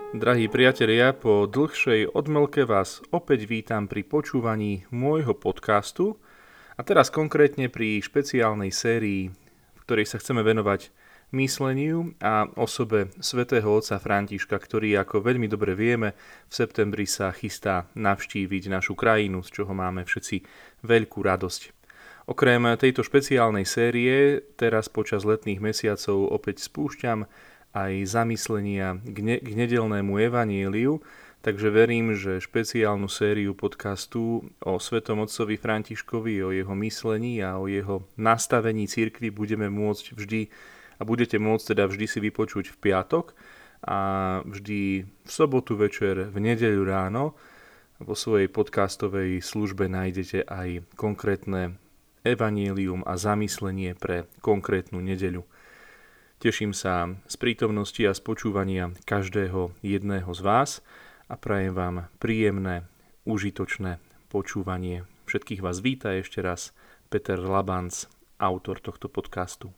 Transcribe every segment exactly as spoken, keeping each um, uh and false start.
Drahí priatelia, po dlhšej odmlke vás opäť vítam pri počúvaní môjho podcastu a teraz konkrétne pri špeciálnej sérii, v ktorej sa chceme venovať mysleniu a osobe svätého otca Františka, ktorý, ako veľmi dobre vieme, v septembri sa chystá navštíviť našu krajinu, z čoho máme všetci veľkú radosť. Okrem tejto špeciálnej série teraz počas letných mesiacov opäť spúšťam aj zamyslenia k, ne- k nedeľnému evaníliu, takže verím, že špeciálnu sériu podcastu o svätom otcovi Františkovi, o jeho myslení a o jeho nastavení cirkvi budeme môcť vždy a budete môcť teda vždy si vypočuť v piatok a vždy v sobotu večer, v nedeľu ráno. Vo svojej podcastovej službe nájdete aj konkrétne evanílium a zamyslenie pre konkrétnu nedeľu. Teším sa z prítomnosti a z počúvania každého jedného z vás a prajem vám príjemné, užitočné počúvanie. Všetkých vás víta ešte raz Peter Labanc, autor tohto podcastu.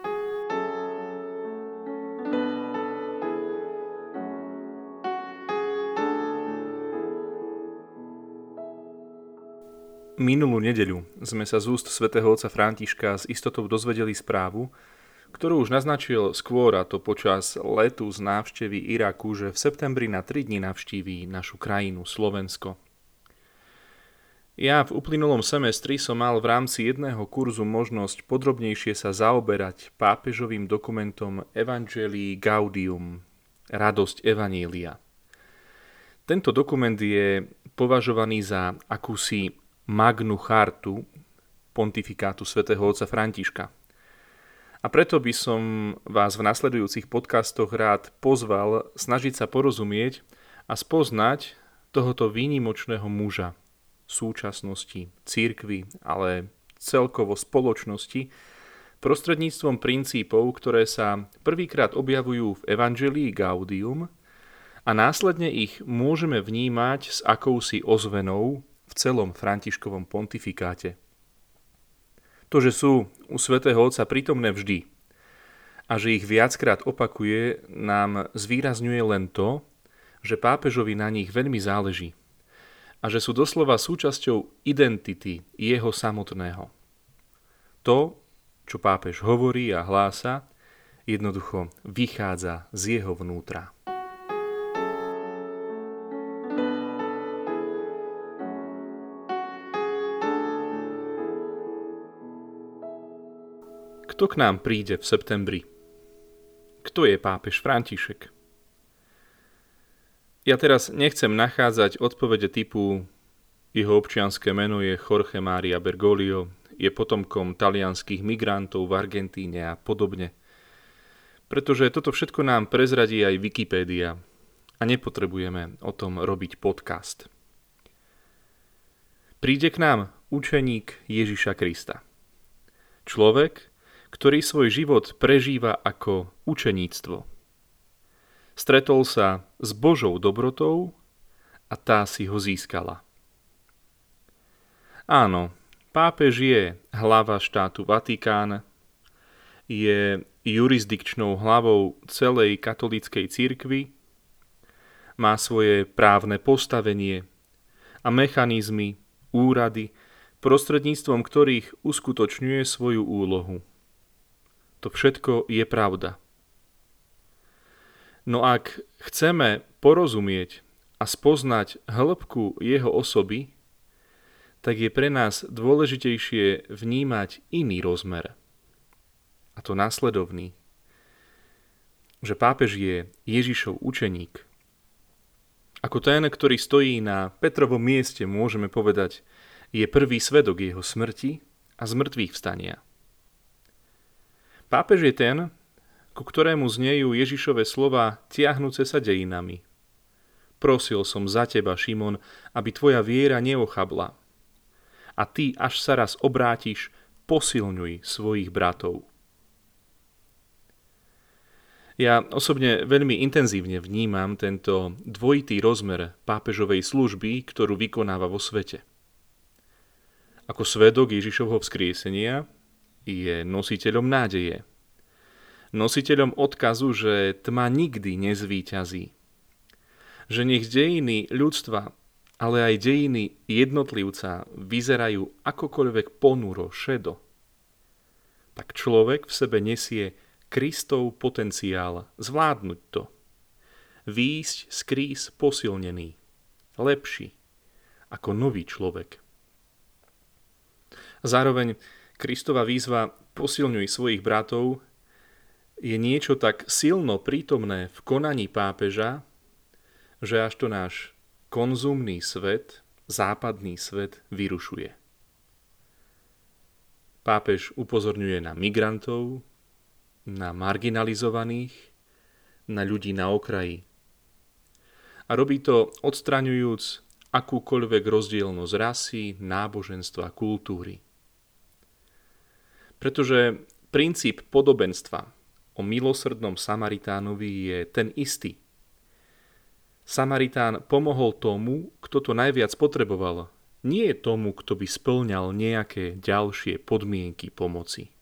Minulú nedeľu sme sa z úst svätého otca Františka s istotou dozvedeli správu, ktorú už naznačil skôr, a to počas letu z návštevy Iraku, že v septembri na tri dni navštíví našu krajinu, Slovensko. Ja v uplynulom semestri som mal v rámci jedného kurzu možnosť podrobnejšie sa zaoberať pápežovým dokumentom Evangelii Gaudium, radosť Evanília. Tento dokument je považovaný za akúsi Magnu Chartu pontifikátu svätého otca Františka. A preto by som vás v nasledujúcich podcastoch rád pozval snažiť sa porozumieť a spoznať tohoto výnimočného muža súčasnosti, cirkvi, ale celkovo spoločnosti prostredníctvom princípov, ktoré sa prvýkrát objavujú v Evangelii Gaudium a následne ich môžeme vnímať s akousi ozvenou v celom Františkovom pontifikáte. To, že sú u svätého otca prítomné vždy a že ich viackrát opakuje, nám zvýrazňuje len to, že pápežovi na nich veľmi záleží a že sú doslova súčasťou identity jeho samotného. To, čo pápež hovorí a hlása, jednoducho vychádza z jeho vnútra. Kto k nám príde v septembri? Kto je pápež František? Ja teraz nechcem nachádzať odpovede typu jeho občianske meno je Jorge Maria Bergoglio, je potomkom talianskych migrantov v Argentíne a podobne. Pretože toto všetko nám prezradí aj Wikipédia a nepotrebujeme o tom robiť podcast. Príde k nám učeník Ježiša Krista. Človek, ktorý svoj život prežíva ako učeníctvo. Stretol sa s Božou dobrotou a tá si ho získala. Áno, pápež je hlava štátu Vatikán, je jurisdikčnou hlavou celej katolíckej cirkvi, má svoje právne postavenie a mechanizmy, úrady, prostredníctvom ktorých uskutočňuje svoju úlohu. To všetko je pravda. No ak chceme porozumieť a spoznať hĺbku jeho osoby, tak je pre nás dôležitejšie vnímať iný rozmer. A to následovný. Že pápež je Ježišov učeník. Ako ten, ktorý stojí na Petrovom mieste, môžeme povedať, je prvý svedok jeho smrti a zmrtvých vstania. Pápež je ten, ku ktorému znejú Ježišove slova tiahnuce sa dejinami. Prosil som za teba, Šimon, aby tvoja viera neochabla. A ty, až sa raz obrátiš, posilňuj svojich bratov. Ja osobne veľmi intenzívne vnímam tento dvojitý rozmer pápežovej služby, ktorú vykonáva vo svete. Ako svedok Ježišovho vzkriesenia je nositeľom nádeje. Nositeľom odkazu, že tma nikdy nezvíťazí. že nech dejiny ľudstva, ale aj dejiny jednotlivca vyzerajú akokoľvek ponuro, šedo, tak človek v sebe nesie Kristov potenciál zvládnuť to. Výjsť z kríz posilnený, lepší, ako nový človek. Zároveň Kristova výzva posilňuj svojich bratov je niečo tak silno prítomné v konaní pápeža, že až to náš konzumný svet, západný svet vyrušuje. Pápež upozorňuje na migrantov, na marginalizovaných, na ľudí na okraji. A robí to odstraňujúc akúkoľvek rozdielnosť rasy, náboženstva, kultúry. Pretože princíp podobenstva o milosrdnom Samaritánovi je ten istý. Samaritán pomohol tomu, kto to najviac potreboval, nie tomu, kto by spĺňal nejaké ďalšie podmienky pomoci.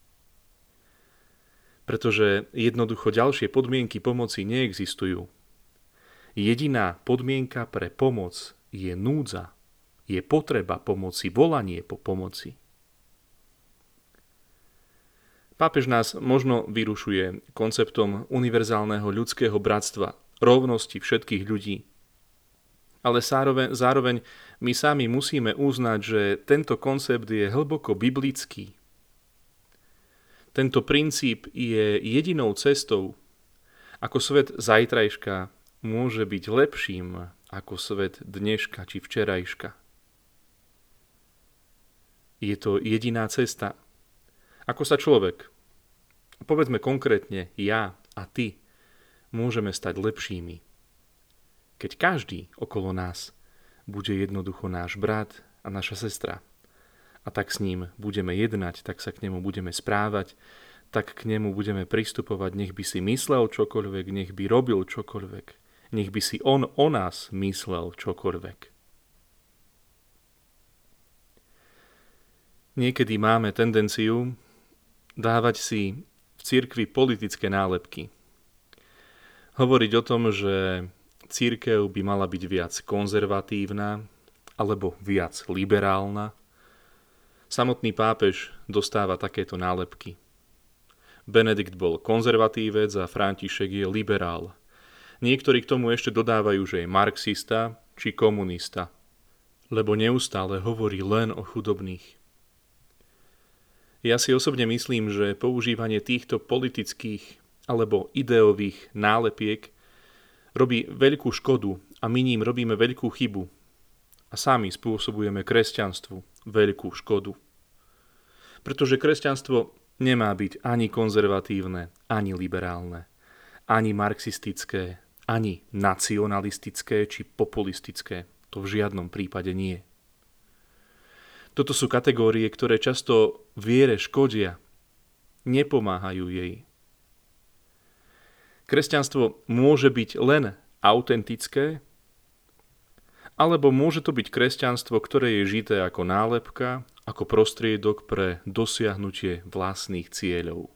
Pretože jednoducho ďalšie podmienky pomoci neexistujú. Jediná podmienka pre pomoc je núdza, je potreba pomoci, volanie po pomoci. Pápež nás možno vyrušuje konceptom univerzálneho ľudského bratstva, rovnosti všetkých ľudí. Ale zároveň, zároveň my sami musíme uznať, že tento koncept je hlboko biblický. Tento princíp je jedinou cestou, ako svet zajtrajška môže byť lepším ako svet dneška či včerajška. Je to jediná cesta, ako sa človek, povedzme konkrétne ja a ty, môžeme stať lepšími. Keď každý okolo nás bude jednoducho náš brat a naša sestra, a tak s ním budeme jednať, tak sa k nemu budeme správať, tak k nemu budeme pristupovať, nech by si myslel čokoľvek, nech by robil čokoľvek, nech by si on o nás myslel čokoľvek. Niekedy máme tendenciu dávať si v cirkvi politické nálepky. Hovoriť o tom, že cirkev by mala byť viac konzervatívna alebo viac liberálna. Samotný pápež dostáva takéto nálepky. Benedikt bol konzervatívec a František je liberál. Niektorí k tomu ešte dodávajú, že je marxista či komunista, lebo neustále hovorí len o chudobných. Ja si osobne myslím, že používanie týchto politických alebo ideových nálepiek robí veľkú škodu a my ním robíme veľkú chybu a sami spôsobujeme kresťanstvu veľkú škodu. Pretože kresťanstvo nemá byť ani konzervatívne, ani liberálne, ani marxistické, ani nacionalistické či populistické. To v žiadnom prípade nie. Toto sú kategórie, ktoré často viere škodia, nepomáhajú jej. Kresťanstvo môže byť len autentické, alebo môže to byť kresťanstvo, ktoré je žité ako nálepka, ako prostriedok pre dosiahnutie vlastných cieľov.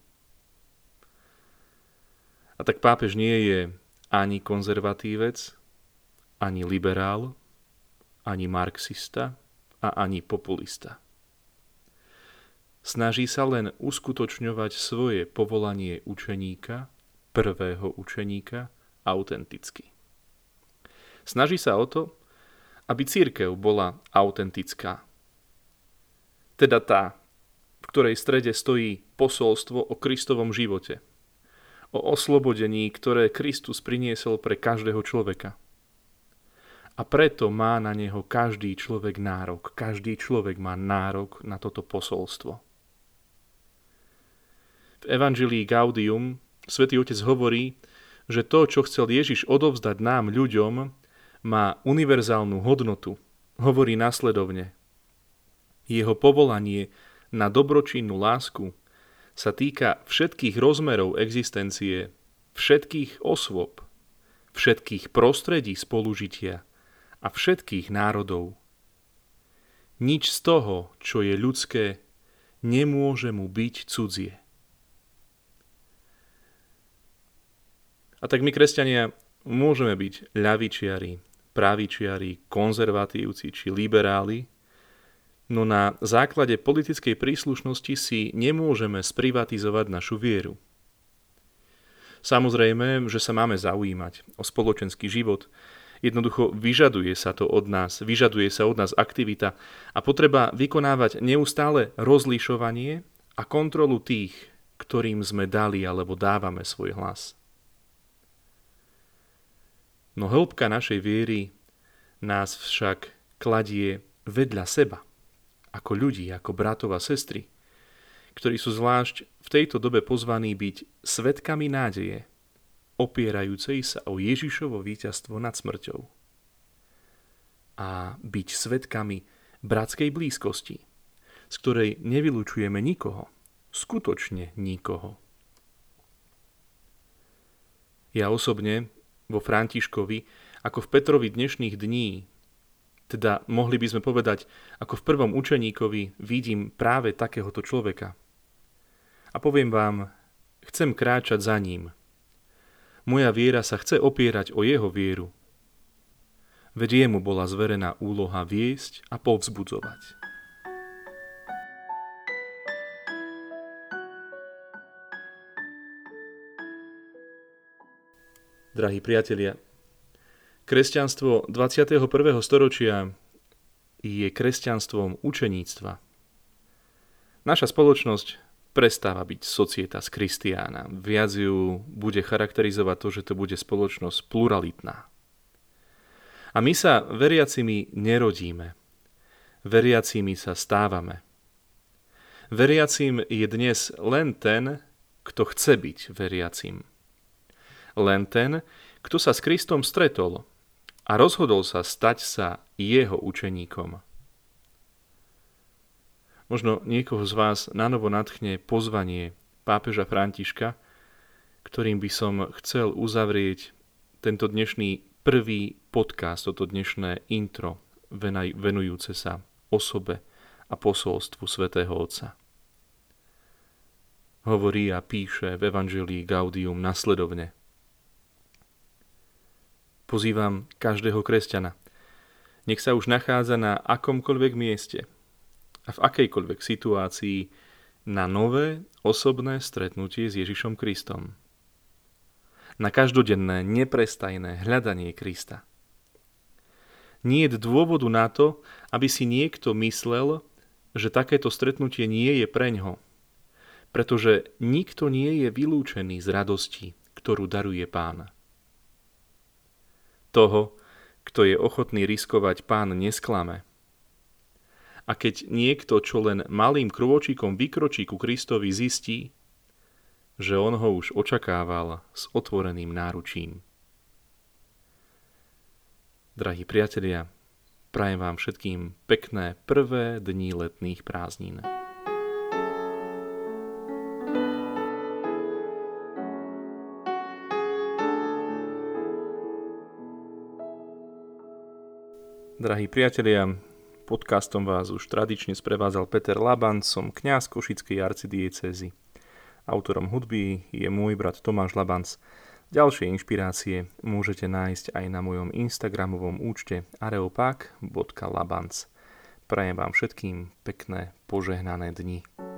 A tak pápež nie je ani konzervatívec, ani liberál, ani marxista a ani populista. Snaží sa len uskutočňovať svoje povolanie učeníka, prvého učeníka, autenticky. Snaží sa o to, aby cirkev bola autentická. Teda tá, v ktorej strede stojí posolstvo o Kristovom živote, o oslobodení, ktoré Kristus priniesol pre každého človeka. A preto má na neho každý človek nárok. Každý človek má nárok na toto posolstvo. V Evangelii Gaudium Svätý Otec hovorí, že to, čo chcel Ježiš odovzdať nám, ľuďom, má univerzálnu hodnotu. Hovorí nasledovne. Jeho povolanie na dobročinnú lásku sa týka všetkých rozmerov existencie, všetkých osôb, všetkých prostredí spolužitia a všetkých národov. Nič z toho, čo je ľudské, nemôže mu byť cudzie. A tak my, kresťania, môžeme byť ľavičiari, pravičiari, konzervatívci či liberáli, no na základe politickej príslušnosti si nemôžeme sprivatizovať našu vieru. Samozrejme, že sa máme zaujímať o spoločenský život. Jednoducho vyžaduje sa to od nás, vyžaduje sa od nás aktivita a potreba vykonávať neustále rozlišovanie a kontrolu tých, ktorým sme dali alebo dávame svoj hlas. No hĺbka našej viery nás však kladie vedľa seba, ako ľudí, ako bratov a sestry, ktorí sú zvlášť v tejto dobe pozvaní byť svedkami nádeje, opierajúcej sa o Ježišovo víťazstvo nad smrťou. A byť svedkami bratskej blízkosti, z ktorej nevylučujeme nikoho, skutočne nikoho. Ja osobne vo Františkovi, ako v Petrovi dnešných dní, teda mohli by sme povedať, ako v prvom učeníkovi vidím práve takéhoto človeka. A poviem vám, chcem kráčať za ním. Moja viera sa chce opierať o jeho vieru. Veď jemu bola zverená úloha viesť a povzbudzovať. Drahí priatelia, kresťanstvo dvadsiateho prvého storočia je kresťanstvom učeníctva. Naša spoločnosť prestáva byť societas Christiana. Viac ju bude charakterizovať to, že to bude spoločnosť pluralitná. A my sa veriacimi nerodíme. Veriacimi sa stávame. Veriacim je dnes len ten, kto chce byť veriacim. Len ten, kto sa s Kristom stretol a rozhodol sa stať sa jeho učeníkom. Možno niekoho z vás nanovo nadchne pozvanie pápeža Františka, ktorým by som chcel uzavrieť tento dnešný prvý podcast, toto dnešné intro, venujúce sa osobe a posolstvu svätého Otca. Hovorí a píše v Evangelii Gaudium nasledovne. Pozývam každého kresťana, nech sa už nachádza na akomkoľvek mieste a v akejkoľvek situácii na nové osobné stretnutie s Ježišom Kristom. Na každodenné, neprestajné hľadanie Krista. Nie je dôvodu na to, aby si niekto myslel, že takéto stretnutie nie je preňho, pretože nikto nie je vylúčený z radosti, ktorú daruje Pán. Toho, kto je ochotný riskovať, Pán nesklame. A keď niekto, čo len malým krôčikom vykročí ku Kristovi, zistí, že on ho už očakával s otvoreným náručím. Drahí priatelia, prajem vám všetkým pekné prvé dni letných prázdnin. Drahí priatelia, podcastom vás už tradične sprevádzal Peter Labanc, som kňaz Košickej arcidiecézy. Autorom hudby je môj brat Tomáš Labanc. Ďalšie inšpirácie môžete nájsť aj na mojom instagramovom účte areopak bodka labanc. Prajem vám všetkým pekné, požehnané dni.